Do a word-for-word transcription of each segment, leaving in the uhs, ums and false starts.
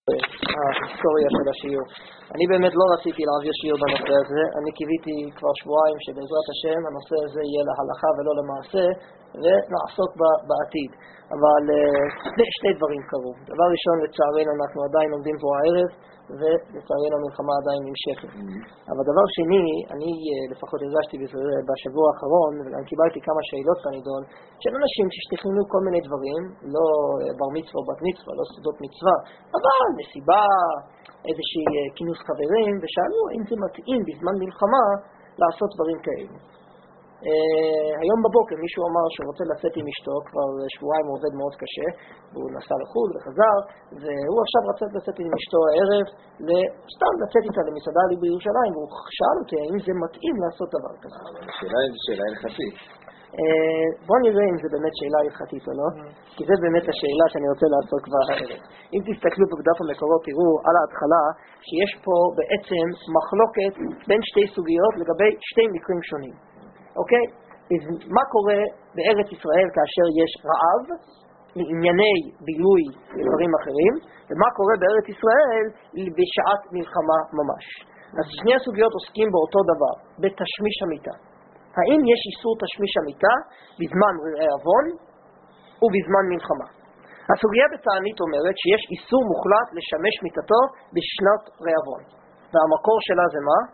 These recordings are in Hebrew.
ההיסטוריה של השיעור. אני באמת לא רציתי להעביר שיעור בנושא הזה, אני קיוויתי כבר שבועיים שבעזרת השם הנושא הזה יהיה להלכה ולא למעשה ולעסוק בעתיד. אבל שני, שני דברים קרו. דבר ראשון, לצערנו אנחנו עדיין עומדים פה הערב ולצערנו המלחמה עדיין נמשכת. אבל דבר שני, אני לפחות הרגשתי בשבוע האחרון ואני קיבלתי כמה שאלות בנידון של אנשים שתכננו כל מיני דברים, לא בר מצווה או בת מצווה, לא סודות מצווה, אבל מסיבה, איזושהי כינוס חברים, ושאלו האם זה מתאים בזמן מלחמה לעשות דברים כאלה. Uh, היום בבוקר מישהו אמר שהוא רוצה לצאת עם אשתו, כבר שבועיים הוא עובד מאוד קשה, והוא נסע לחו"ל וחזר, והוא עכשיו רצה לצאת עם אשתו הערב, סתם לצאת איתה למסעדה לי בירושלים, והוא שאל אותי האם זה מתאים לעשות דבר כזה. השאלה היא שאלה הלכתית. Uh, בוא נראה אם זה באמת שאלה הלכתית או לא, כי זה באמת השאלה שאני רוצה לעשות כבר הערב. אם תסתכלו בדף המקורות, תראו על ההתחלה שיש פה בעצם מחלוקת בין שתי סוגיות לגבי שתי מקרים שונים. אוקיי? אז מה קורה בארץ ישראל כאשר יש רעב לענייני בילוי ודברים אחרים, ומה קורה בארץ ישראל בשעת מלחמה ממש. אז שני הסוגיות עוסקים באותו דבר, בתשמיש המיטה. האם יש איסור תשמיש המיטה בזמן רעבון ובזמן מלחמה? הסוגיה בתענית אומרת שיש איסור מוחלט לשמש מיטתו בשנת רעבון. והמקור שלה זה מה?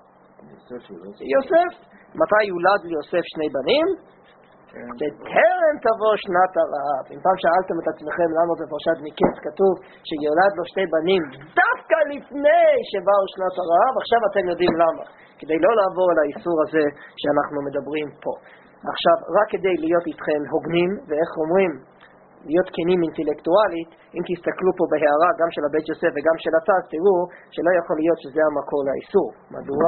יוסף. מתי יולד ליוסף שני בנים? בטרם תבוא שנת הרעב. אם פעם שאלתם את עצמכם למה בפרשת מקץ כתוב שיולד לו שתי בנים דווקא לפני שבאו שנת הרעב, עכשיו אתם יודעים למה. כדי לא לעבור על האיסור הזה שאנחנו מדברים פה. עכשיו, רק כדי להיות איתכם הוגנים, ואיך אומרים, להיות כנים אינטלקטואלית, אם תסתכלו פה בהערה גם של הבית יוסף וגם של הצד, תראו שלא יכול להיות שזה המקור לאיסור. מדוע?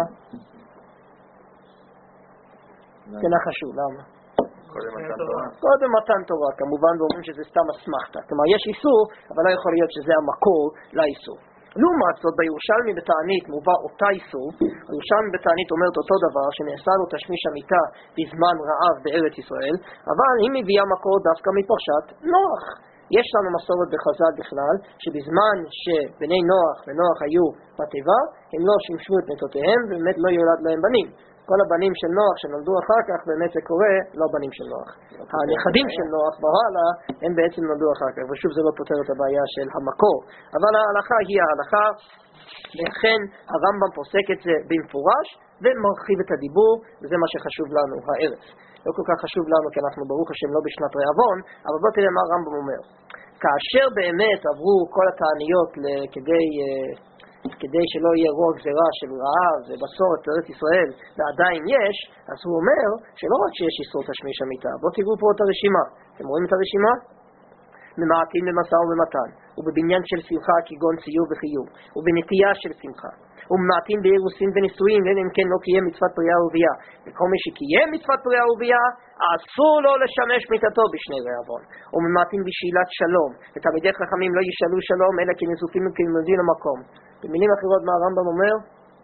תנחשו, למה? קודם מתן תורה. קודם מתן תורה, כמובן, ואומרים שזה סתם אסמכתה. כלומר, יש איסור, אבל לא יכול להיות שזה המקור לאיסור. לעומת זאת, בירושלמי בתענית מובא אותה איסור. הירושלמי בתענית אומרת אותו דבר, שנעשה לו תשמיש המיטה בזמן רעב בארץ ישראל, אבל היא מביאה מקור דווקא מפרשת נוח. יש לנו מסורת בחז"ל בכלל, שבזמן שבני נוח ונוח היו בתיבה, הם לא שימשו את מיטותיהם, ובאמת לא יולד להם בנים. כל הבנים של נוח שנולדו אחר כך, באמת זה קורה, לא בנים של נוח. הנכדים של נוח בהלאה, הם בעצם נולדו אחר כך, ושוב זה לא פותר את הבעיה של המקור. אבל ההלכה היא ההלכה, לכן הרמב"ם פוסק את זה במפורש, ומרחיב את הדיבור, וזה מה שחשוב לנו הערב. לא כל כך חשוב לנו, כי אנחנו ברוך השם לא בשנת רעבון, אבל בוא תראה מה הרמב"ם אומר. כאשר באמת עברו כל התעניות כדי... כדי שלא יהיה רוע גזירה של רעב ובצורת בארץ ישראל, ועדיין יש, אז הוא אומר שלא רק שיש איסור תשמיש המיטה, בואו תראו פה את הרשימה. אתם רואים את הרשימה? ממעטים במשא ומתן, ובבניין של שמחה כגון ציור וחיוב, ובנטייה של שמחה, וממעטים באירוסין ונישואין, אם כן לא קיים מצוות פריה ורבייה. וכל מי שקיים מצוות פריה ורבייה, אסור לו לשמש מיטתו בשני רעבון. וממעטים בשאלת שלום, ותלמידי חכמים לא ישאלו שלום, אלא כי נזופים וכמזין המקום. במילים אחרות מה הרמב"ם אומר?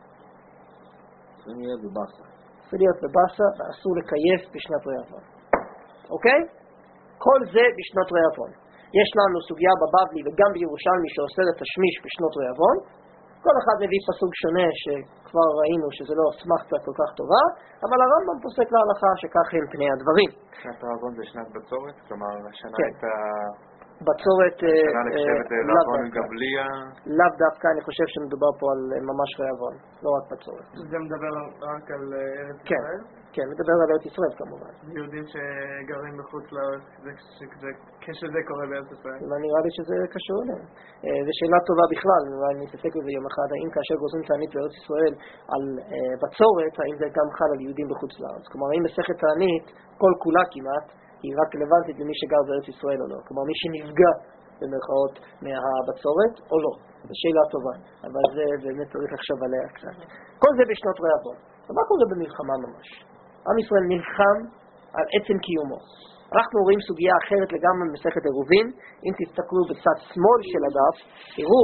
אסור להיות בבאסה. אסור להיות בבאסה, ואסור לקייף בשנת רעבון. אוקיי? כל זה בשנות רעבון. יש לנו סוגיה בבבלי וגם בירושלמי שעושה את השמיש בשנות רעבון. כל אחד מביא פסוק שונה שכבר ראינו שזה לא אסמכתה כל כך טובה, אבל הרמב"ם פוסק להלכה שכך הם פני הדברים. שנת רעבון זה שנת בצורת? כלומר, השנה כן. הייתה... בצורת... השנה נחשבת רעבון גבליה? לאו דווקא, אני חושב שמדובר פה על ממש רעבון, לא רק בצורת. זה מדבר רק על ארץ כן. ישראל? כן, מדבר על ארץ ישראל כמובן. יהודים שגרים בחוץ לארץ, כשזה קורה בארץ ישראל? נראה לי שזה קשור אליהם. זו שאלה טובה בכלל, אולי אני אתעסק בזה יום אחד, האם כאשר גוזרים תענית בארץ ישראל על בצורת, האם זה גם חל על יהודים בחוץ לארץ? כלומר, האם מסכת תענית, כל כולה כמעט, היא רק רלוונטית למי שגר בארץ ישראל או לא? כלומר, מי שנפגע במרכאות מהבצורת או לא? זו שאלה טובה, אבל זה באמת צריך לחשוב עליה קצת. כל זה בשנות רעבון. ומה קורה במלחמה ממש? עם ישראל נלחם על עצם קיומו. אנחנו רואים סוגיה אחרת לגמרי במסכת עירובין. אם תסתכלו בצד שמאל של הדף, תראו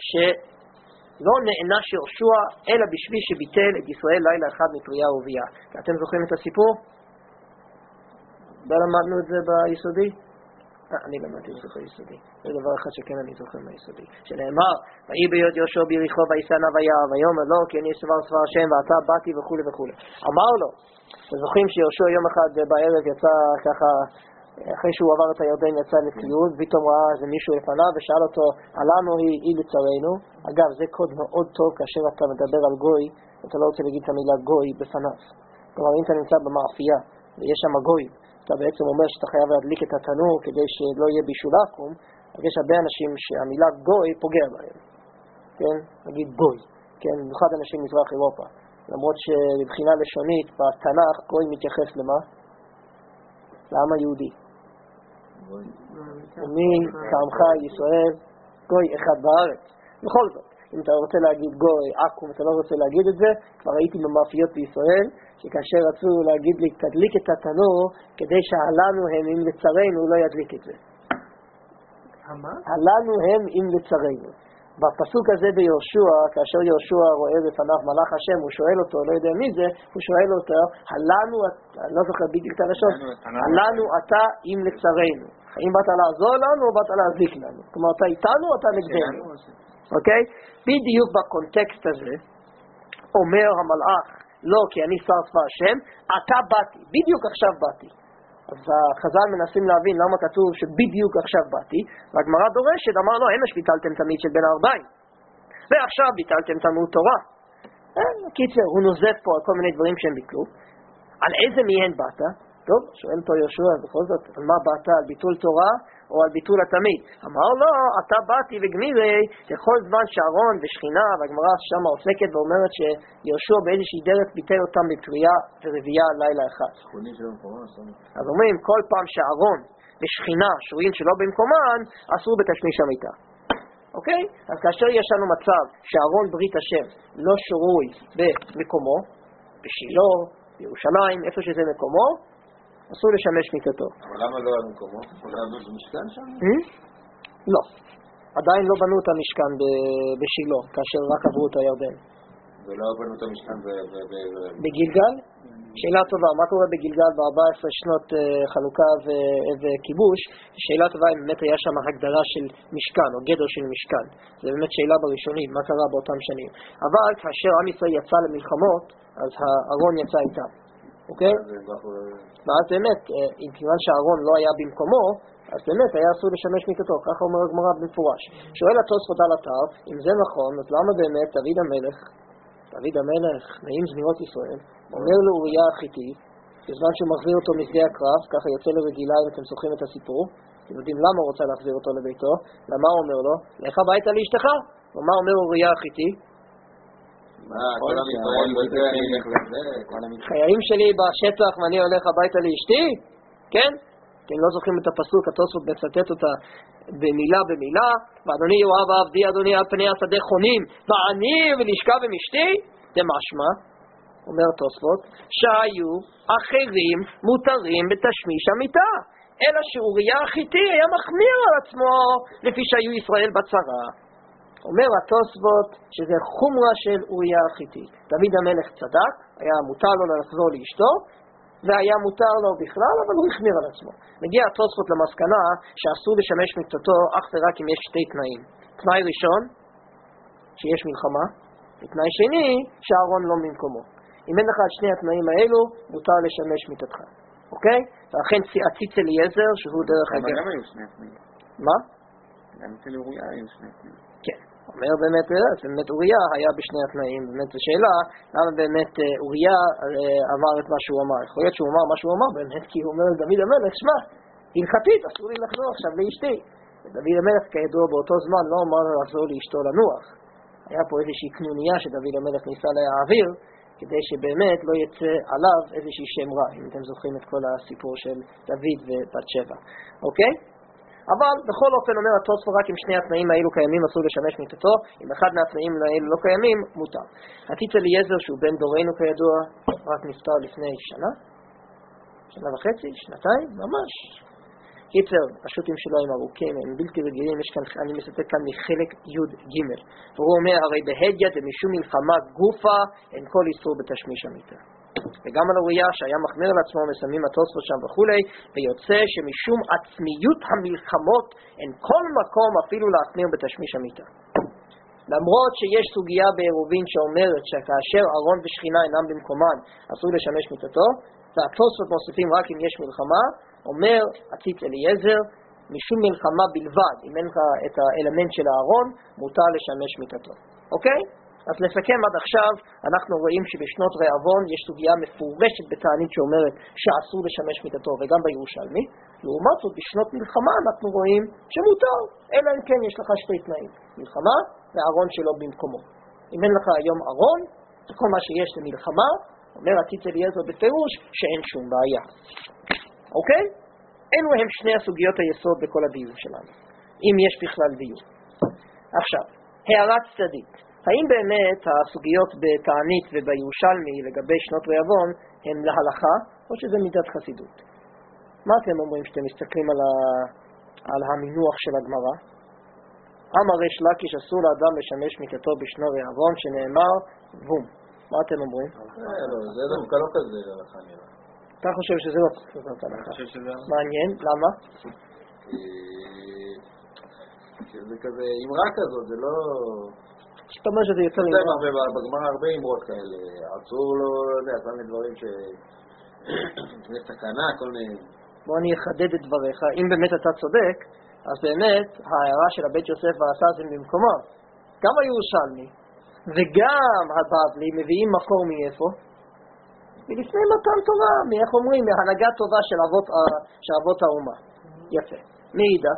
שלא נענש יהושע אלא בשביל שביטל את ישראל לילה אחד מפריה ורבייה. אתם זוכרים את הסיפור? לא למדנו את זה ביסודי? אני למדתי את זה ביסודי. זה דבר אחד שכן אני זוכר מהיסודי. שנאמר, ויהי ביוד יהושע ביריחו וישא נא וירא ויאמר לו כי אני סבר סבר השם ואתה באתי וכו' וכו'. אמר לו, אתם זוכרים שיהושע יום אחד בערב יצא ככה, אחרי שהוא עבר את הירדן יצא לטיול, פתאום ראה איזה מישהו לפניו ושאל אותו, עלנו היא, היא לצרינו. אגב, זה קוד מאוד טוב כאשר אתה מדבר על גוי, אתה לא רוצה להגיד את המילה גוי בפניו. כלומר, אם אתה נמצא במאפייה ויש שם גוי, אתה בעצם אומר שאתה חייב להדליק את התנור כדי שלא יהיה בישול עקום, אז יש הרבה אנשים שהמילה גוי פוגע בהם. כן? נגיד גוי. כן? במיוחד אנשים מזרח אירופה. למרות שבבחינה לשונית, בתנ"ך, גוי מתייחס למה? לעם היהודי. ומי כעמך ישראל, גוי אחד בארץ. בכל זאת, אם אתה רוצה להגיד גוי, עקום, אתה לא רוצה להגיד את זה, כבר הייתי במאפיות בישראל, שכאשר רצו להגיד לי, תדליק את התנור, כדי שהעלנו הם אם לצרינו, לא ידליק את זה. מה? העלנו הם אם לצרינו. בפסוק הזה ביהושע, כאשר יהושע רואה בפניו מלאך השם, הוא שואל אותו, לא יודע מי זה, הוא שואל אותו, הלנו, אני לא זוכר בדיוק את הלשון, הלנו אתה אם לצרינו. האם באת לעזור לנו או באת להזיק לנו? כלומר, אתה איתנו או אתה נגדנו? אוקיי? בדיוק בקונטקסט הזה, אומר המלאך, לא כי אני שר צבא השם, אתה באתי, בדיוק עכשיו באתי. אז החז"ל מנסים להבין למה כתוב שבדיוק עכשיו באתי, והגמרא דורשת, אמר לו, אמש ביטלתם תמיד של בין הארבעים, ועכשיו ביטלתם תלמוד תורה. קיצר, הוא נוזף פה על כל מיני דברים שהם ביטלו. על איזה מהן באת? טוב, שואל פה יהושע, בכל זאת, על מה באת? על ביטול תורה או על ביטול התמיד? אמר לו, אתה באתי וגמירי, לכל זמן שארון ושכינה, והגמרא שם עוסקת ואומרת שיהושע באיזושהי דרך ביטל אותם בקריאה ורבייה לילה אחד. אז אומרים, כל פעם שארון ושכינה שורים שלא במקומן, אסור בתשמיש המיטה. אוקיי? אז כאשר יש לנו מצב שארון ברית השם לא שורוי במקומו, בשילה, בירושלים, איפה שזה מקומו, אסור לשמש מיטתו. אבל למה לא על מקומו? אולי בנו משכן שם? לא. עדיין לא בנו את המשכן בשילה, כאשר רק עברו את הירדן. ולא בנו את המשכן בגילגל? שאלה טובה, מה קורה בגילגל ב-ארבע עשרה שנות חלוקה וכיבוש? שאלה טובה אם באמת היה שם הגדרה של משכן, או גדר של משכן. זה באמת שאלה בראשונית, מה קרה באותם שנים. אבל כאשר עם ישראל יצא למלחמות, אז הארון יצא איתם. אוקיי? ואז באמת, אם כיוון שהארון לא היה במקומו, אז באמת היה אסור לשמש מיטתו, ככה אומר הגמרא במפורש. שואל התוספות על אתר, אם זה נכון, אז למה באמת דוד המלך, דוד המלך, נעים זמירות ישראל, אומר לאוריה החיתי, בזמן שהוא מחזיר אותו משדה הקרב, ככה יוצא לרגילה אם אתם זוכרים את הסיפור, אתם יודעים למה הוא רוצה להחזיר אותו לביתו, למה הוא אומר לו? לך הביתה לאשתך. ומה אומר אוריה החיתי? חיילים שלי בשטח ואני הולך הביתה לאשתי? כן? אתם לא זוכרים את הפסוק, התוספות מצטט אותה במילה במילה, ואדוני יואב עבדי אדוני על פני השדה חונים, ואני ולשכה במשתי, זה משמע, אומר התוספות, שהיו אחרים מותרים בתשמיש המיטה, אלא שאוריה החיתי היה מחמיר על עצמו לפי שהיו ישראל בצרה. אומר התוספות שזה חומרה של אוריה החיתי. דוד המלך צדק, היה מותר לו לחזור לאשתו, והיה מותר לו בכלל, אבל הוא החמיר על עצמו. מגיע התוספות למסקנה שאסור לשמש מיטתו אך ורק אם יש שתי תנאים. תנאי ראשון, שיש מלחמה, ותנאי שני, שהארון לא במקומו. אם אין לך את שני התנאים האלו, מותר לשמש מיטתך. אוקיי? ולכן הציץ אליעזר, שהוא דרך אגב. אבל למה היו שני התנאים? מה? למה אצל אוריה היו שני התנאים? כן. אומר באמת, באמת אוריה היה בשני התנאים, באמת השאלה, למה באמת אוריה אמר את מה שהוא אמר. יכול להיות שהוא אמר מה שהוא אמר באמת, כי הוא אומר לדוד המלך, שמע, הלכתית, אסור לי לחזור עכשיו לאשתי. ודוד המלך כידוע באותו זמן לא אמר לחזור לאשתו לנוח. היה פה איזושהי קנוניה שדוד המלך ניסה להעביר, כדי שבאמת לא יצא עליו איזושהי שם רע, אם אתם זוכרים את כל הסיפור של דוד ובת שבע. אוקיי? אבל בכל אופן אומר התוספות רק אם שני התנאים האלו קיימים אסור לשמש מיטתו, אם אחד מהתנאים האלו לא קיימים, מותר. הציץ אליעזר שהוא בן דורנו כידוע, רק נפטר לפני שנה, שנה וחצי, שנתיים, ממש. קיצר, השוטים שלו הם ארוכים, הם בלתי רגילים, יש כאן, אני מסתכל כאן מחלק י' ג' והוא אומר, הרי בהדיא דמשום מלחמה גופה אין כל איסור בתשמיש המיטה. וגם על אוריה שהיה מחמיר על עצמו מסיימים התוספות שם וכולי, ויוצא שמשום עצמיות המלחמות אין כל מקום אפילו להחמיר בתשמיש המיטה. למרות שיש סוגיה בעירובין שאומרת שכאשר ארון ושכינה אינם במקומן אסור לשמש מיטתו, והתוספות מוסיפים רק אם יש מלחמה, אומר הציץ אליעזר, משום מלחמה בלבד, אם אין לך את האלמנט של הארון, מותר לשמש מיטתו. אוקיי? אז לסכם עד עכשיו, אנחנו רואים שבשנות רעבון יש סוגיה מפורשת בתענית שאומרת שאסור לשמש מיטתו, וגם בירושלמי. לעומת זאת, בשנות מלחמה אנחנו רואים שמותר, אלא אם כן יש לך שתי תנאים, מלחמה והארון שלו במקומו. אם אין לך היום ארון, כל מה שיש למלחמה, אומר הציץ אליעזר בפירוש שאין שום בעיה. אוקיי? אלו הם שני הסוגיות היסוד בכל הדיון שלנו, אם יש בכלל דיון. עכשיו, הערת צדדית. האם באמת הסוגיות בתענית ובירושלמי לגבי שנות רעבון הם להלכה, או שזה מידת חסידות? מה אתם אומרים שאתם מסתכלים על, ה... על המינוח של הגמרא? אמר ריש לקיש אסור לאדם לשמש מיטתו בשנות רעבון שנאמר בום. מה אתם אומרים? זה דווקא לא כזה להלכה נראה. אתה חושב שזה לא כזאת הלכה? מעניין, למה? כי זה כזה אמרה כזאת, זה לא... זאת אומרת שזה יותר אמרה. בגמרא הרבה אמרות כאלה, עצור לו, לא יודע, כל מיני דברים ש... זה סכנה, כל מיני... בוא אני אחדד את דבריך, אם באמת אתה צודק, אז באמת ההערה של הבית יוסף ועשה זה במקומו. גם הירושלמי וגם הבבלי מביאים מקור מאיפה? מלפני מתן תורה, מאיך אומרים? מהנהגה טובה של אבות, של אבות האומה. יפה. מאידך,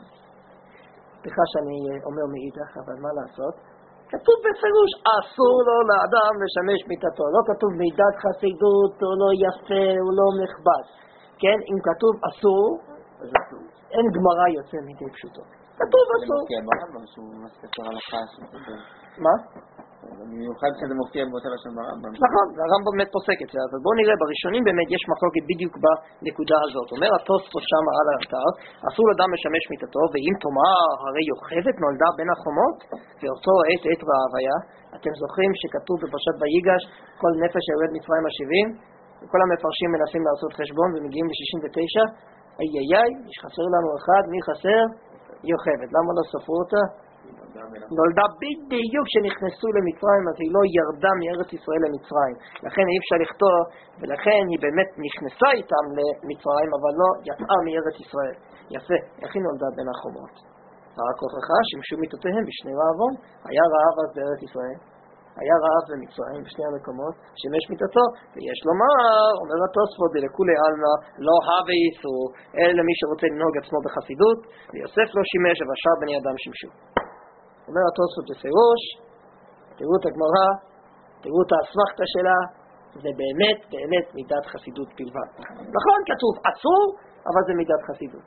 סליחה שאני אומר מאידך, אבל מה לעשות? כתוב בפירוש, אסור לו לאדם לשמש מיטתו. לא כתוב מידת חסידות, הוא לא יפה, הוא לא מכבד. כן, אם כתוב אסור, אז אין גמרא יוצא מדי פשוטו. כתוב אסור. זה מופיע ברמב"ם, שהוא מספר הלכה. מה? במיוחד שזה מופיע באותה לשון ברמב"ם. נכון, הרמב"ם באמת פוסק את זה, אבל בואו נראה, בראשונים באמת יש מחלוקת בדיוק בנקודה הזאת. אומר התוספות שם על האתר, אסור לאדם לשמש מיטתו, ואם תאמר, הרי יוכבד נולדה בין החומות, ואותו עת עת רעב היה. אתם זוכרים שכתוב בפרשת ויגש, כל נפש ירד מצרים השבעים, וכל המפרשים מנסים לעשות חשבון ומגיעים ל-שישים ותשע, איי איי איי, יש חסר לנו אחד, מי חסר? יוכבד. למה לא ספרו אותה? נולדה בדיוק כשנכנסו למצרים, אז היא לא ירדה מארץ ישראל למצרים. לכן אי אפשר לכתוב, ולכן היא באמת נכנסה איתם למצרים, אבל לא יצאה מארץ ישראל. יפה, איך היא נולדה בין החומות? רק הוכחה שמשום מיטותיהם בשני רעבון, היה רעב אז בארץ ישראל. היה רעב במצרים בשני המקומות, שמש מיטתו, ויש לומר, אומר התוספות, לכולי עלמא, לא הווה איסור, אלא למי שרוצה לנהוג עצמו בחסידות, ויוסף לא שימש, אבל שאר בני אדם שימשו. אומר התוספות בפירוש, תראו את הגמרא, תראו את האסמכתא שלה, זה באמת, באמת מידת חסידות בלבד. נכון, כתוב אסור, אבל זה מידת חסידות.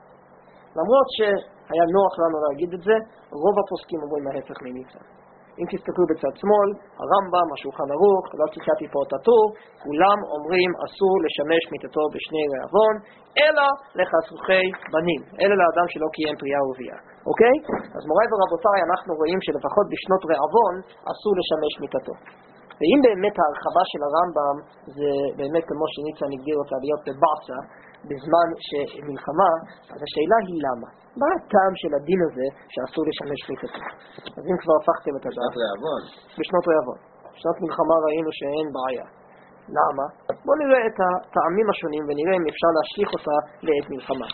למרות שהיה נוח לנו להגיד את זה, רוב הפוסקים אומרים ההפך ממצווה. אם תסתכלו בצד שמאל, הרמב"ם, השולחן ערוך, לא ציטטתי פה את הטור, כולם אומרים אסור לשמש מיטתו בשני רעבון, אלא לחסוכי בנים, אלא לאדם שלא קיים פרייה ורבייה. אוקיי? אז מוריי ורבותיי, אנחנו רואים שלפחות בשנות רעבון אסור לשמש מיטתו. ואם באמת ההרחבה של הרמב"ם זה באמת כמו שניצן הגדיר אותה להיות בבעצה, בזמן שמלחמה, אז השאלה היא למה? מה הטעם של הדין הזה שאסור לשמש מיטתו? אז אם כבר הפכתם את הדעת. בשנות רעבון. בשנות רעבון. בשנות מלחמה ראינו שאין בעיה. למה? בואו נראה את הטעמים השונים ונראה אם אפשר להשליך אותה לעת מלחמה.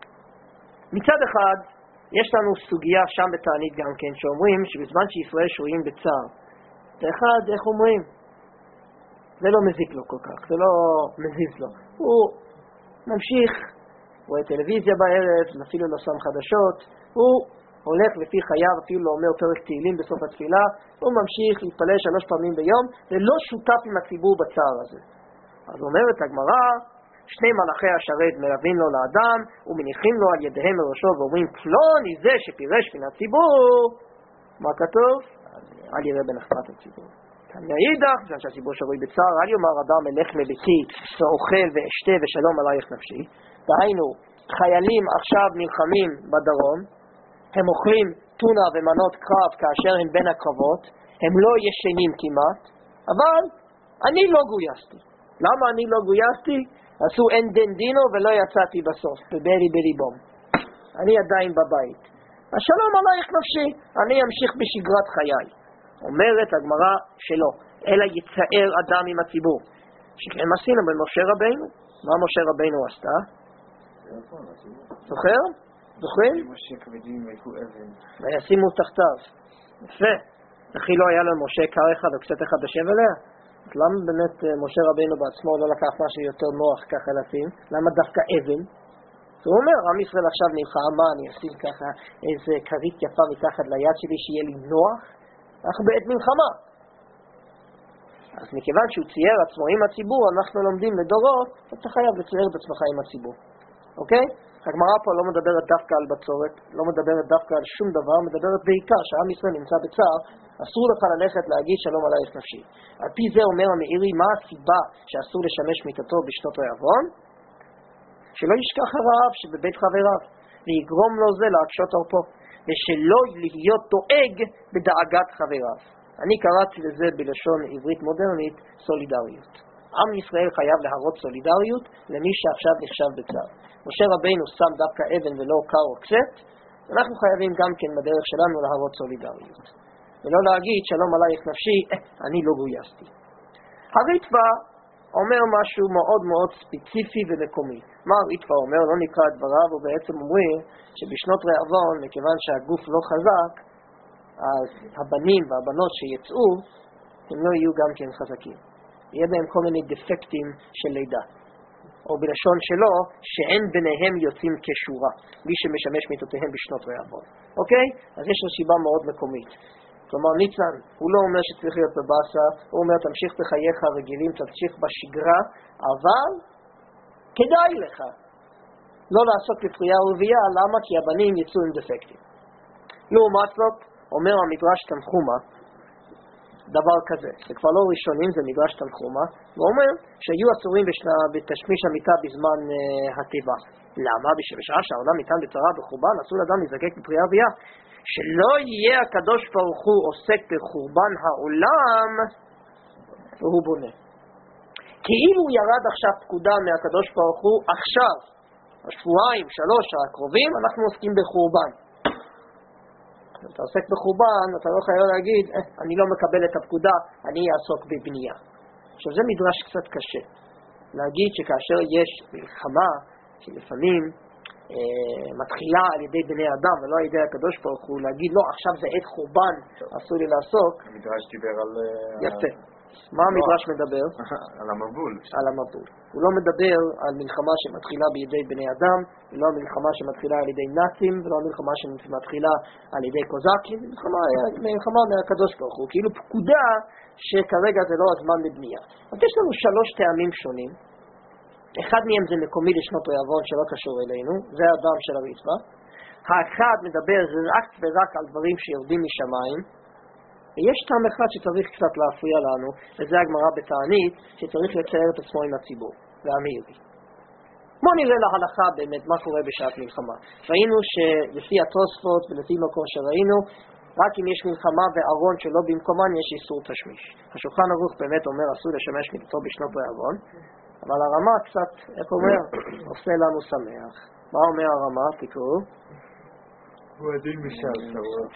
מצד אחד, יש לנו סוגיה שם בתענית גם כן, שאומרים שבזמן שישראל שוהים בצער, ואחד, איך אומרים? זה לא מזיק לו כל כך, זה לא מזיז לו. הוא ממשיך, הוא רואה טלוויזיה בערב, אפילו לא שם חדשות, הוא הולך לפי חייו, אפילו לא אומר פרק תהילים בסוף התפילה, הוא ממשיך להתפלל שלוש פעמים ביום, ולא שותף עם הציבור בצער הזה. אז אומרת הגמרא, שני מלאכי השרת מלווים לו לאדם, ומניחים לו על ידיהם מראשו, ואומרים, פלוני זה שפירש מן הציבור, מה כתוב? אל יראה בנחמת הציבור. כאן יעידך, שהציבור שרוי בצער, אל יאמר אדם אלך לביתי, ואוכל ואשתה ושלום עלייך נפשי. דהיינו, חיילים עכשיו נלחמים בדרום, הם אוכלים טונה ומנות קרב כאשר הם בין הקרבות, הם לא ישנים כמעט, אבל אני לא גויסתי. למה אני לא גויסתי? עשו אין דין דינו ולא יצאתי בסוף, בברי בריבום. אני עדיין בבית. השלום עלייך נפשי, אני אמשיך בשגרת חיי. אומרת הגמרא שלא, אלא יצער אדם עם הציבור. שכן עשינו במשה רבינו. מה משה רבינו עשתה? זוכר? זוכרים? משה כבדים ויקו אבן. וישימו תחתיו. יפה. וכי לא היה לו משה קר אחד או קצת אחד בשב אליה? אז למה באמת משה רבינו בעצמו לא לקח משהו יותר נוח ככה לשים? למה דווקא אבן? אז הוא אומר, עם ישראל עכשיו נלחם, מה אני אשים ככה איזה כרית יפה מתחת ליד שלי שיהיה לי נוח? אנחנו בעת מלחמה. אז מכיוון שהוא צייר עצמו עם הציבור, אנחנו לומדים לדורות, אתה חייב לצייר את עצמך עם הציבור. אוקיי? הגמרא פה לא מדברת דווקא על בצורת, לא מדברת דווקא על שום דבר, מדברת בעיקר שעם ישראל נמצא בצער, אסור לך ללכת להגיד שלום עלייך נפשי. על פי זה אומר המאירי, מה הסיבה שאסור לשמש מיתתו בשנות רעבון? שלא ישכח הרעב שבבית חבריו, ויגרום לו זה להקשות עורפו, ושלא להיות דואג בדאגת חבריו. אני קראתי לזה בלשון עברית מודרנית, סולידריות. עם ישראל חייב להראות סולידריות למי שעכשיו נחשב בצער. משה רבינו שם דווקא אבן ולא קר או קצת, אנחנו חייבים גם כן בדרך שלנו להראות סולידריות. ולא להגיד שלום עלייך נפשי, אה, אני לא גויסתי. הריטב"א אומר משהו מאוד מאוד ספציפי ומקומי. מה הריטב"א אומר? לא נקרא את דבריו, הוא בעצם אומרים שבשנות רעבון, מכיוון שהגוף לא חזק, אז הבנים והבנות שיצאו, הם לא יהיו גם כן חזקים. יהיה בהם כל מיני דפקטים של לידה. או בלשון שלו, שאין ביניהם יוצאים כשורה, מי שמשמש מיתותיהם בשנות רעבון. אוקיי? אז יש לו סיבה מאוד מקומית. כלומר, ניצן, הוא לא אומר שצריך להיות בבאסה, הוא אומר, תמשיך בחייך הרגילים, תמשיך בשגרה, אבל כדאי לך לא לעשות לפרייה ורבייה, למה? כי הבנים יצאו עם דפקטים. לעומת זאת, אומר המדרש תנחומה, דבר כזה, זה כבר לא ראשונים, זה מדרש תנחומה, הוא אומר שהיו אסורים בשנה, בתשמיש המיטה בזמן uh, הטבע. למה? בשעה שהעולם ניתן בצרה בחורבן, אסור לאדם להזדקק בפרייה ורבייה. שלא יהיה הקדוש ברוך הוא עוסק בחורבן העולם והוא בונה. כאילו ירד עכשיו פקודה מהקדוש ברוך הוא, עכשיו, השבועיים, שלוש הקרובים, אנחנו עוסקים בחורבן. אתה עוסק בחורבן, אתה לא חייב להגיד, אה, אני לא מקבל את הפקודה, אני אעסוק בבנייה. עכשיו זה מדרש קצת קשה. להגיד שכאשר יש מלחמה, שלפעמים אה, מתחילה על ידי בני אדם ולא על ידי הקדוש ברוך הוא, להגיד לא, עכשיו זה עת חורבן, אסור לי לעסוק. המדרש דיבר על... יפה. מה המדרש מדבר? על המבול. על המבול. הוא לא מדבר על מלחמה שמתחילה בידי בני אדם, ולא על מלחמה שמתחילה על ידי נאצים, ולא על מלחמה שמתחילה על ידי קוזקים, מלחמה, מלחמה מהקדוש ברוך הוא, כאילו פקודה שכרגע זה לא הזמן לבנייה. אז יש לנו שלוש טעמים שונים. אחד מהם זה מקומי לשנות רעבון שלא קשור אלינו, זה האדם של הריטב"א. האחד מדבר רק ורק על דברים שיורדים משמיים, ויש טעם אחד שצריך קצת להפריע לנו, וזה הגמרא בתענית, שצריך לצייר את עצמו עם הציבור, והמאירי. בואו נראה להלכה באמת מה קורה בשעת מלחמה. ראינו שלפי התוספות ולפי מקום שראינו, רק אם יש מלחמה וארון שלא במקומן יש איסור תשמיש. השולחן ערוך באמת אומר אסור לשמש מיתתו בשנות רעבון, אבל הרמה קצת, איך אומר? עושה לנו שמח. מה אומר הרמה? תקראו. הוא הדין בשאר צרות.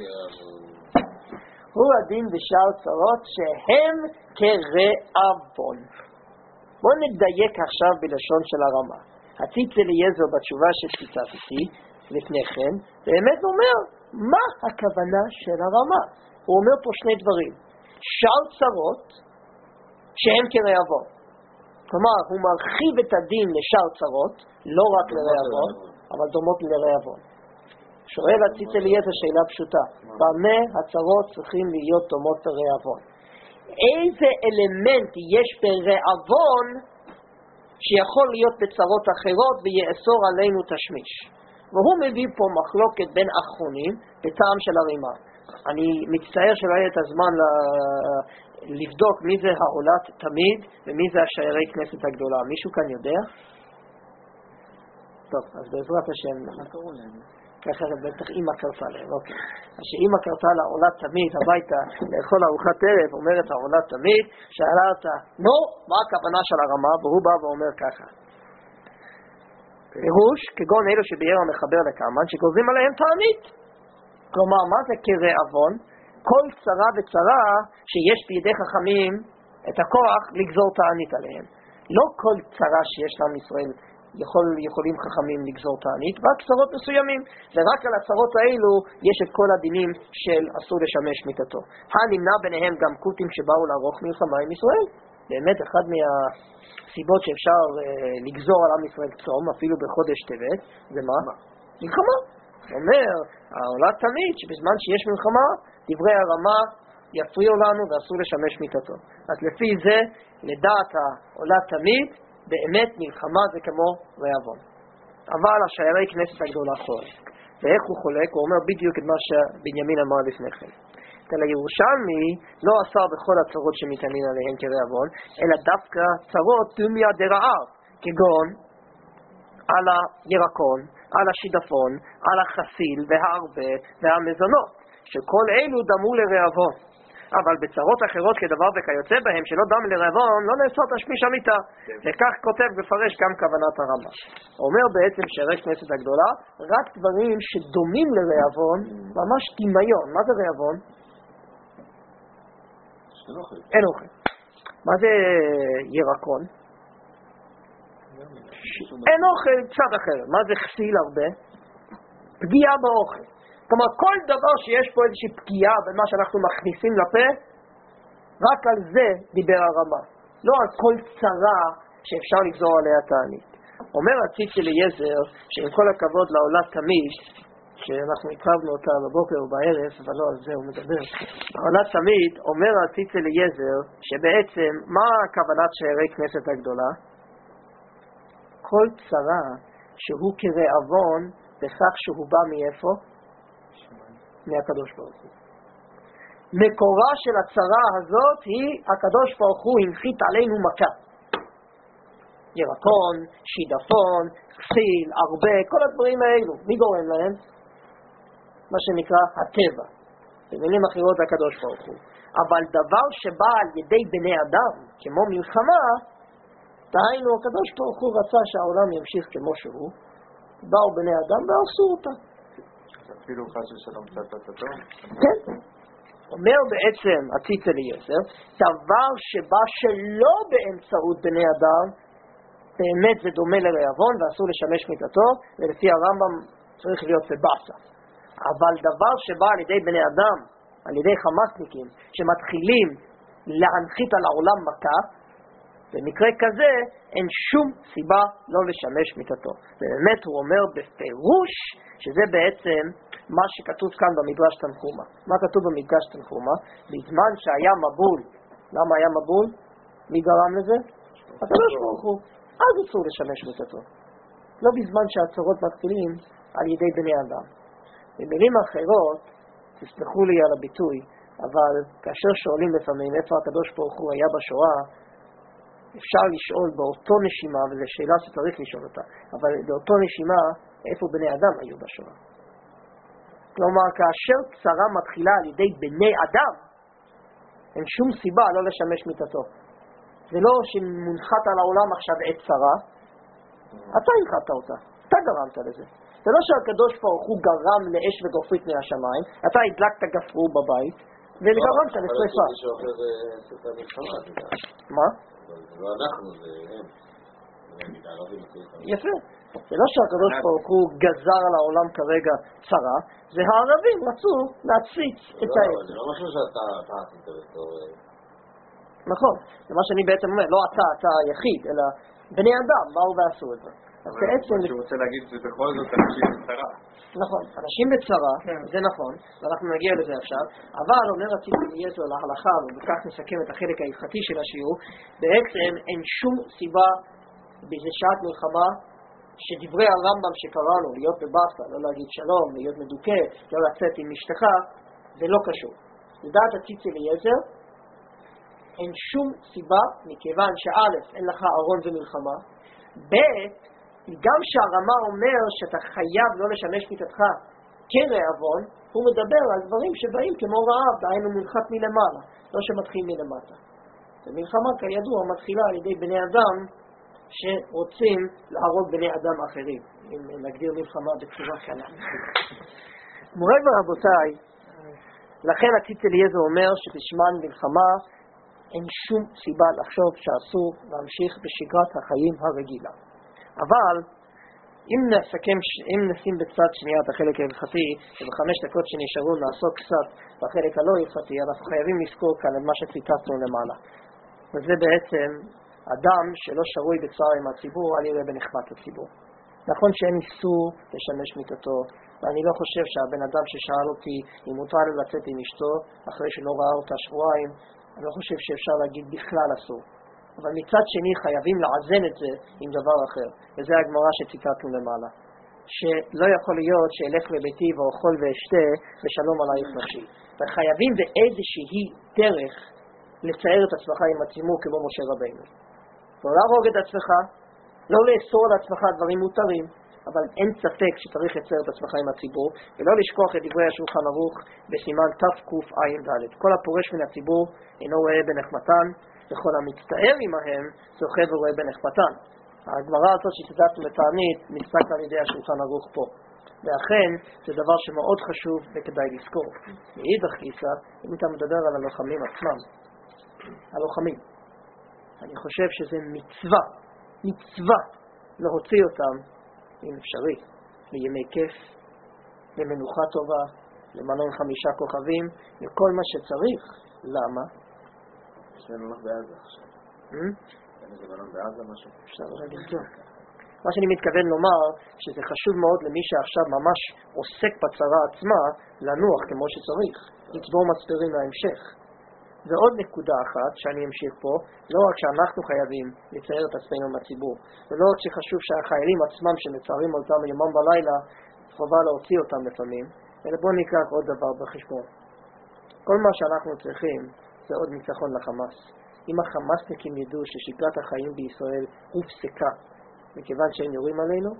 הוא הדין בשאר צרות שהם כרעבון. בואו נדייק עכשיו בלשון של הרמה. הציץ אליעזר בתשובה שציטטתי לפני כן, באמת אומר, מה הכוונה של הרמה? הוא אומר פה שני דברים. שאר צרות שהם כרעבון. כלומר, הוא מרחיב את הדין לשאר צרות, לא רק לרעבון, אבל דומות לרעבון. שואל הציץ אליעזר שאלה פשוטה, במה הצרות צריכים להיות דומות לרעבון? איזה אלמנט יש ברעבון שיכול להיות בצרות אחרות ויאסור עלינו תשמיש? והוא מביא פה מחלוקת בין אחרונים בטעם של הרימה. אני מצטער שלא יהיה את הזמן לבדוק מי זה העולת תמיד ומי זה השיירי כנסת הגדולה. מישהו כאן יודע? טוב, אז בעזרת השם. ככה זה בטח אמא קרתה להם, אוקיי. אז שאמא קרתה לה עולה תמיד הביתה לאכול ארוחת ערב, אומרת העולה תמיד, שאלה אותה, נו, מה הכוונה של הרמה? והוא בא ואומר ככה. פירוש, כגון אלו שביאר המחבר לקמן, שגוזים עליהם תענית. כלומר, מה זה קרי עוון? כל צרה וצרה שיש בידי חכמים את הכוח לגזור תענית עליהם. לא כל צרה שיש לעם ישראל יכול, יכולים חכמים לגזור תענית, רק צרות מסוימים. ורק על הצרות האלו יש את כל הדינים של אסור לשמש מיתתו. הנמנע ביניהם גם קוטים שבאו לערוך מלחמה עם ישראל. באמת, אחד מהסיבות שאפשר אה, לגזור על עם ישראל צום, אפילו בחודש טבת, זה מה? מלחמה. זאת אומרת, העולה תמיד שבזמן שיש מלחמה, דברי הרמה יפריעו לנו ואסור לשמש מיתתו. אז לפי זה, לדעת העולה תמיד, באמת מלחמה זה כמו רעבון. אבל השיירי כנסת הגדולה חולק. ואיך הוא חולק? הוא אומר בדיוק את מה שבנימין אמר לפני כן. אלא ירושלמי לא אסר בכל הצרות שמתעניין עליהן כרעבון, אלא דווקא צרות דומיה דרעב, כגון על הירקון, על השידפון, על החסיל והערבה והמזונות, שכל אלו דמו לרעבון. אבל בצרות אחרות כדבר וכיוצא בהם שלא דם לרעבון, לא נאסור תשמיש המיתה. וכך כותב בפרש גם כוונת הרמב"ם. הוא אומר בעצם שיירי כנסת הגדולה, רק דברים שדומים לרעבון, ממש דמיון. מה זה רעבון? אין אוכל. מה זה ירקון? אין אוכל צד אחר. מה זה חסיל הרבה? פגיעה באוכל. כלומר, כל דבר שיש פה איזושהי פגיעה במה שאנחנו מכניסים לפה, רק על זה דיבר הרמה. לא על כל צרה שאפשר לגזור עליה תענית. אומר הציץ אליעזר, שעם כל הכבוד לעולה תמיד, שאנחנו הקרבנו אותה בבוקר ובערב, אבל לא על זה הוא מדבר. העולה תמיד אומר הציץ אליעזר, שבעצם, מה הכוונת שיירי כנסת הגדולה? כל צרה שהוא כרעבון, בכך שהוא בא מאיפה? מהקדוש ברוך הוא. מקורה של הצרה הזאת היא הקדוש ברוך הוא הנחית עלינו מכה. ירקון, שידפון, כסיל, הרבה, כל הדברים האלו. מי גורם להם? מה שנקרא הטבע. במילים אחרות הקדוש ברוך הוא. אבל דבר שבא על ידי בני אדם, כמו מלחמה, דהיינו הקדוש ברוך הוא רצה שהעולם ימשיך כמו שהוא, באו בני אדם ועשו אותה. אפילו חס ושלום צטטתו? כן. אומר בעצם הציץ אליעזר, דבר שבא שלא באמצעות בני אדם, באמת זה דומה לרעבון ואסור לשמש מיתתו, ולפי הרמב"ם צריך להיות בבסה. אבל דבר שבא על ידי בני אדם, על ידי חמאסניקים, שמתחילים להנחית על העולם מכה, במקרה כזה אין שום סיבה לא לשמש מיתתו. ובאמת הוא אומר בפירוש שזה בעצם מה שכתוב כאן במדרש תנחומה. מה כתוב במדרש תנחומה? בזמן שהיה מבול. למה היה מבול? מי גרם לזה? הקדוש ברוך הוא. אז אסור לשמש מיתתו. לא בזמן שהצרות מתחילים על ידי בני אדם. במילים אחרות, תסלחו לי על הביטוי, אבל כאשר שואלים לפעמים איפה הקדוש ברוך הוא היה בשואה, אפשר לשאול באותו נשימה, וזו שאלה שצריך לשאול אותה, אבל באותו נשימה, איפה בני אדם היו בשואה? כלומר, כאשר צרה מתחילה על ידי בני אדם, אין שום סיבה לא לשמש מיתתו. זה לא שמונחת על העולם עכשיו עת צרה, אתה הנחת אותה, אתה גרמת לזה. זה לא שהקדוש ברוך הוא גרם לאש וגופרית מהשמיים, אתה הדלקת גפרור בבית, וגרמת לשריפה. מה? לא אנחנו, זה הם. יפה. זה לא שהקדוש ברוך הוא גזר על העולם כרגע צרה, זה הערבים רצו להציץ את העץ. זה לא משהו שאתה עשית בתור... נכון, זה מה שאני בעצם אומר, לא אתה, אתה היחיד, אלא בני אדם באו ועשו את זה. אז בעצם... מה שהוא רוצה להגיד זה בכל זאת אנשים בצרה. נכון, אנשים בצרה, זה נכון, ואנחנו נגיע לזה עכשיו, אבל אומר הציץ אליעזר להלכה, ובכך נסכם את החלק ההלכתי של השיעור, בעצם אין שום סיבה באיזה שעת מלחמה שדברי הרמב"ם שקראנו, להיות בבסה, לא להגיד שלום, להיות מדוכא, לא לצאת עם אשתך, זה לא קשור. לדעת הציץ אליעזר, אין שום סיבה, מכיוון שא' אין לך ארון ומלחמה, ב' גם שהרמה אומר שאתה חייב לא לשמש מיתתך כרעבון, הוא מדבר על דברים שבאים כמו רעב, דהיינו מנחת מלמעלה, לא שמתחיל מלמטה. ומלחמה כידוע מתחילה על ידי בני אדם שרוצים להרוג בני אדם אחרים, אם נגדיר מלחמה בצורה קלה. מורי ורבותיי, לכן הציץ אליעזר אומר שבזמן מלחמה אין שום סיבה לחשוב שאסור להמשיך בשגרת החיים הרגילה. אבל אם נסכם, אם נשים בצד שנייה את החלק ההלכתי, ובחמש דקות שנשארו נעסוק קצת בחלק הלא הלכתי, אנחנו חייבים לזכור כאן את מה שציטטנו למעלה. וזה בעצם אדם שלא שרוי בצער עם הציבור, אל יראה בנחמת הציבור. נכון שאין איסור לשמש מיתתו, ואני לא חושב שהבן אדם ששאל אותי אם מותר לו לצאת עם אשתו, אחרי שלא ראה אותה שבועיים, אני לא חושב שאפשר להגיד בכלל אסור. אבל מצד שני חייבים לעזן את זה עם דבר אחר. וזה הגמרא שציטטנו למעלה. שלא יכול להיות שאלך לביתי ואוכל ואשתה ושלום עלייך נפשי. וחייבים באיזושהי דרך לצייר את עצמך עם הציבור כמו משה רבינו. לא להרוג את עצמך, לא לאסור על עצמך דברים מותרים, אבל אין ספק שצריך לצייר את עצמך עם הציבור, ולא לשכוח את דברי השולחן ערוך בסימן תקע"ד. כל הפורש מן הציבור אינו רואה בנחמתן, וכל המצטער עמהם זוכה ורואה בנחמתן. הגמרא הזאת שציטטנו בתענית נפסק על ידי השולחן ערוך פה. ואכן זה דבר שמאוד חשוב וכדאי לזכור. מאידך גיסא, אם אתה מדבר על הלוחמים עצמם, הלוחמים, אני חושב שזה מצווה, מצווה להוציא אותם, אם אפשרי, לימי כיף, למנוחה טובה, למלון חמישה כוכבים, לכל מה שצריך. למה? יש לנו לך בעזה עכשיו. יש לנו בעזה משהו. אפשר לבדוק. מה שאני מתכוון לומר, שזה חשוב מאוד למי שעכשיו ממש עוסק בצרה עצמה, לנוח כמו שצריך, לצבור מספרים להמשך. ועוד נקודה אחת שאני אמשיך פה, לא רק שאנחנו חייבים לצייר את עצמנו מהציבור, ולא רק שחשוב שהחיילים עצמם שמצערים אותם יומם בלילה, חובה להוציא אותם לפעמים, אלא בואו ניקח עוד דבר בחשבון. כל מה שאנחנו צריכים זה עוד ניצחון לחמאס. אם החמאסניקים ידעו ששגרת החיים בישראל הופסקה, מכיוון שהם יורים עלינו,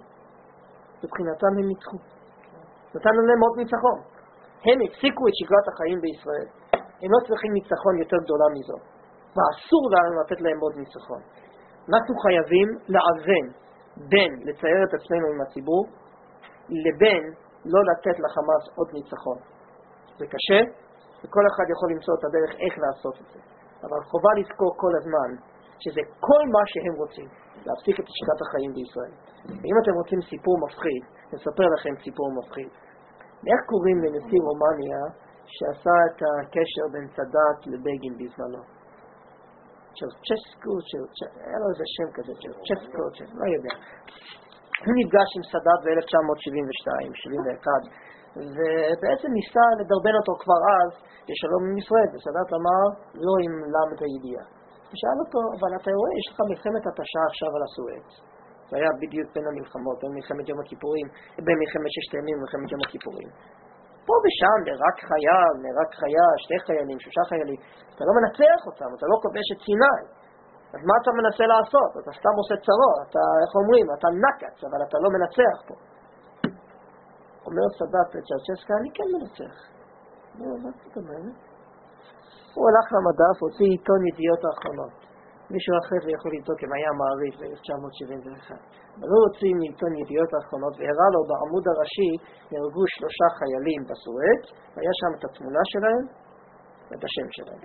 מבחינתם הם ניצחו. נתנו להם עוד ניצחון. הם הפסיקו את שגרת החיים בישראל. הם לא צריכים ניצחון יותר גדולה מזו. ואסור לנו לתת להם עוד ניצחון. אנחנו חייבים לאזן בין לצייר את עצמנו עם הציבור, לבין לא לתת לחמאס עוד ניצחון. זה קשה, וכל אחד יכול למצוא את הדרך איך לעשות את זה. אבל חובה לזכור כל הזמן שזה כל מה שהם רוצים, להפסיק את שגרת החיים בישראל. ואם אתם רוצים סיפור מפחיד, נספר לכם סיפור מפחיד. איך קוראים לנשיא רומניה שעשה את הקשר בין סאדאת לבגין בזמנו? צ'רצ'סקו, היה לו איזה שם כזה, צ'רצ'סקו, לא יודע. הוא נפגש עם סאדאת ב-אלף תשע מאות שבעים ושתיים שבעים ואחת, ובעצם ניסה לדרבן אותו כבר אז לשלום עם ישראל, וסאדאת אמר לא עם למד הידיעה. ושאל אותו, אבל אתה רואה, יש לך מלחמת התשה עכשיו על הסואץ. זה היה בדיוק בין המלחמות, בין מלחמת יום הכיפורים, בין מלחמת ששת הימים ומלחמת יום הכיפורים. פה ושם, נרק חייל, נרק חייל, שתי חיילים, שלושה חיילים, אתה לא מנצח אותם, אתה לא כובש את סיני. אז מה אתה מנסה לעשות? אתה סתם עושה צרות, אתה, איך אומרים, אתה נקץ, אבל אתה לא מנצח פה. אומר סאדאת לצ'רצ'סקה, אני כן מנצח. מה זאת אומרת? הוא הלך למדף, הוציא עיתון ידיעות האחרונות. מישהו אחר יכול לבדוק אם היה מעריך ב-אלף תשע מאות שבעים ואחת. אבל הוא הוציא מעיתון ידיעות האחרונות והראה לו בעמוד הראשי נהרגו שלושה חיילים בסואץ, והיה שם את התמונה שלהם ואת השם שלהם.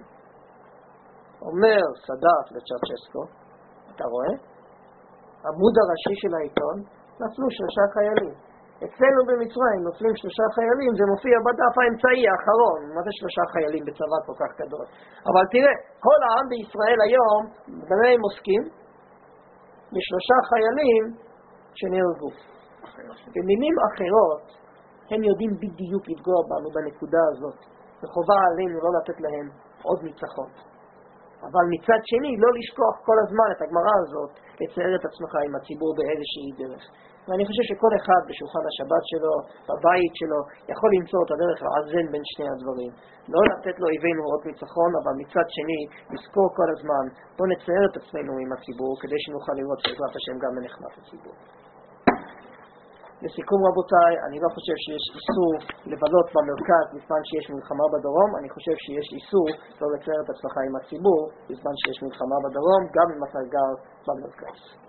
אומר סאדאת לצ'רצ'סקו, אתה רואה? עמוד הראשי של העיתון נפלו שלושה חיילים. אצלנו במצרים נופלים שלושה חיילים, זה מופיע בדף האמצעי האחרון. מה זה שלושה חיילים בצבא כל כך גדול? אבל תראה, כל העם בישראל היום, במה הם עוסקים? משלושה חיילים שנהרגו. במילים אחרות, הם יודעים בדיוק לפגוע בנו בנקודה הזאת. וחובה עלינו לא לתת להם עוד ניצחון. אבל מצד שני, לא לשכוח כל הזמן את הגמרא הזאת, לצייר את עצמך עם הציבור באיזושהי דרך. ואני חושב שכל אחד בשולחן השבת שלו, בבית שלו, יכול למצוא את הדרך לעזן בין שני הדברים. לא לתת לו איבנו עוד ניצחון, אבל מצד שני, לזכור כל הזמן, בוא נצייר את עצמנו עם הציבור, כדי שנוכל לראות בעזרת השם גם בנחמת הציבור. לסיכום רבותיי, אני לא חושב שיש איסור לבלות במרכז בזמן שיש מלחמה בדרום, אני חושב שיש איסור לא לצייר את עצמך עם הציבור בזמן שיש מלחמה בדרום, גם אם אתה גר במרכז.